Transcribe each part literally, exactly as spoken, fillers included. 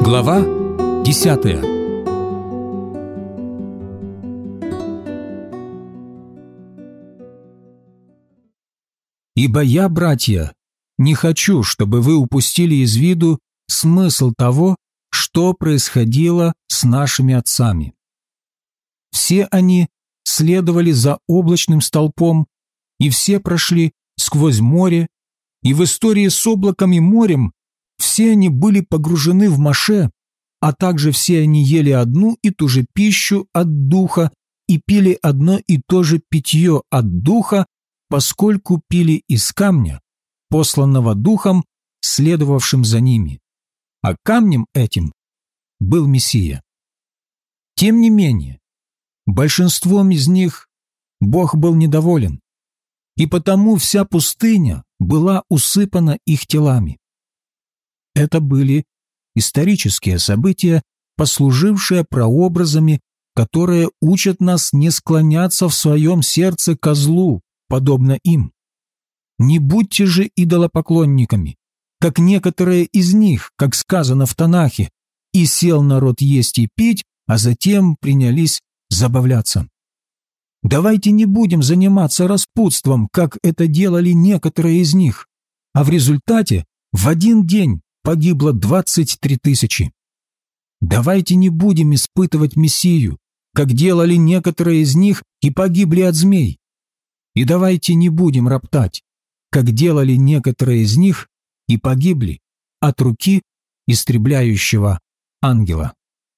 Глава десятая. «Ибо я, братья, не хочу, чтобы вы упустили из виду смысл того, что происходило с нашими отцами. Все они следовали за облачным столпом, и все прошли сквозь море, и в истории с облаком и морем все они были погружены в Моше, а также все они ели одну и ту же пищу от духа и пили одно и то же питье от духа, поскольку пили из камня, посланного духом, следовавшим за ними. А камнем этим был Мессия. Тем не менее, большинством из них Бог был недоволен, и потому вся пустыня была усыпана их телами. Это были исторические события, послужившие прообразами, которые учат нас не склоняться в своем сердце ко злу, подобно им. Не будьте же идолопоклонниками, как некоторые из них, как сказано в Танахе, «И сел народ есть и пить, а затем принялись забавляться». Давайте не будем заниматься распутством, как это делали некоторые из них, а в результате в один день погибло двадцать три тысячи. Давайте не будем испытывать Мессию, как делали некоторые из них и погибли от змей. И давайте не будем роптать, как делали некоторые из них и погибли от руки истребляющего ангела.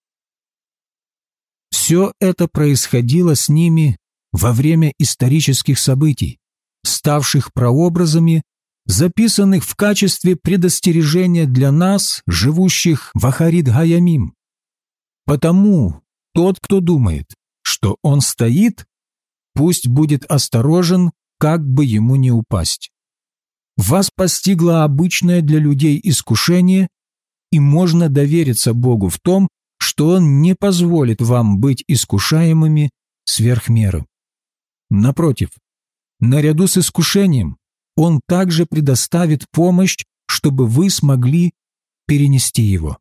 Все это происходило с ними во время исторических событий, ставших прообразами, записанных в качестве предостережения для нас, живущих в Ахарит-Гаямим. Потому тот, кто думает, что он стоит, пусть будет осторожен, как бы ему не упасть. Вас постигло обычное для людей искушение, и можно довериться Богу в том, что Он не позволит вам быть искушаемыми сверх меры. Напротив, наряду с искушением Он также предоставит помощь, чтобы вы смогли перенести его.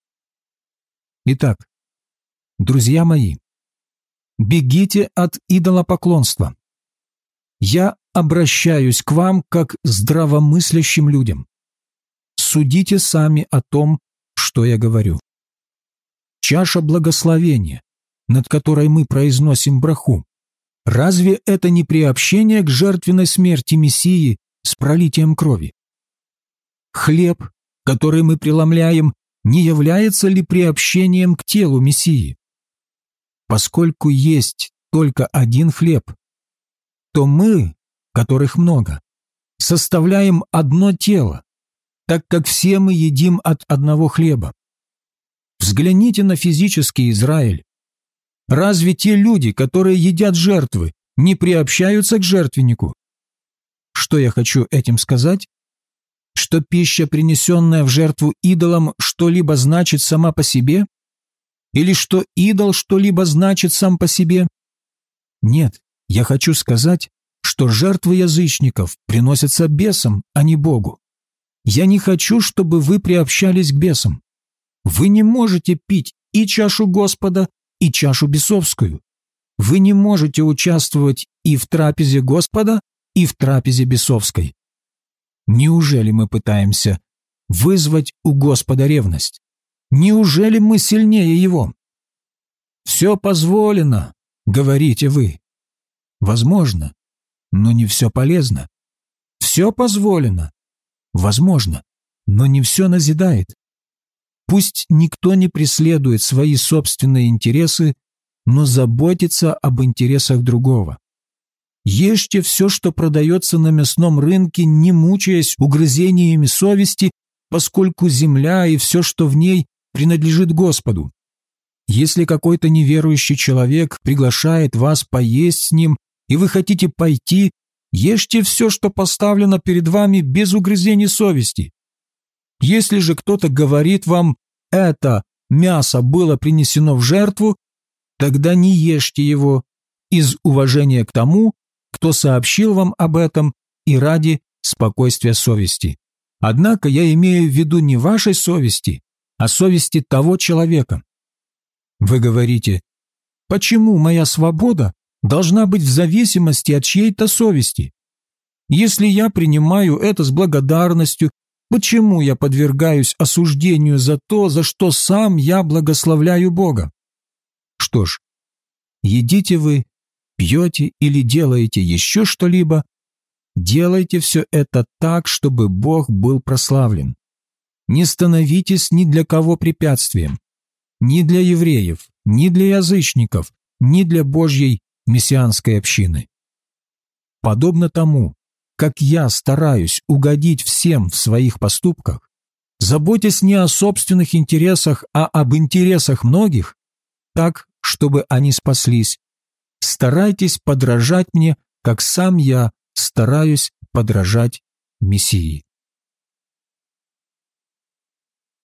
Итак, друзья мои, бегите от идолопоклонства. Я обращаюсь к вам как к здравомыслящим людям. Судите сами о том, что я говорю. Чаша благословения, над которой мы произносим браху, разве это не приобщение к жертвенной смерти Мессии с пролитием крови? Хлеб, который мы преломляем, не является ли приобщением к телу Мессии? Поскольку есть только один хлеб, то мы, которых много, составляем одно тело, так как все мы едим от одного хлеба. Взгляните на физический Израиль. Разве те люди, которые едят жертвы, не приобщаются к жертвеннику? Что я хочу этим сказать? Что пища, принесенная в жертву идолам, что-либо значит сама по себе? Или что идол что-либо значит сам по себе? Нет, я хочу сказать, что жертвы язычников приносятся бесам, а не Богу. Я не хочу, чтобы вы приобщались к бесам. Вы не можете пить и чашу Господа, и чашу бесовскую. Вы не можете участвовать и в трапезе Господа, и в трапезе бесовской. Неужели мы пытаемся вызвать у Господа ревность? Неужели мы сильнее Его? «Все позволено», — говорите вы. Возможно, но не все полезно. Все позволено. Возможно, но не все назидает. Пусть никто не преследует свои собственные интересы, но заботится об интересах другого. Ешьте все, что продается на мясном рынке, не мучаясь угрызениями совести, поскольку земля и все, что в ней, принадлежит Господу. Если какой-то неверующий человек приглашает вас поесть с ним, и вы хотите пойти, ешьте все, что поставлено перед вами, без угрызений совести. Если же кто-то говорит вам «это мясо было принесено в жертву», тогда не ешьте его из уважения к тому, кто сообщил вам об этом, и ради спокойствия совести. Однако я имею в виду не вашей совести, о совести того человека. Вы говорите: почему моя свобода должна быть в зависимости от чьей-то совести? Если я принимаю это с благодарностью, почему я подвергаюсь осуждению за то, за что сам я благословляю Бога? Что ж, едите вы, пьете или делаете еще что-либо, делайте все это так, чтобы Бог был прославлен. Не становитесь ни для кого препятствием, ни для евреев, ни для язычников, ни для Божьей мессианской общины. Подобно тому, как я стараюсь угодить всем в своих поступках, заботясь не о собственных интересах, а об интересах многих, так, чтобы они спаслись, старайтесь подражать мне, как сам я стараюсь подражать Мессии.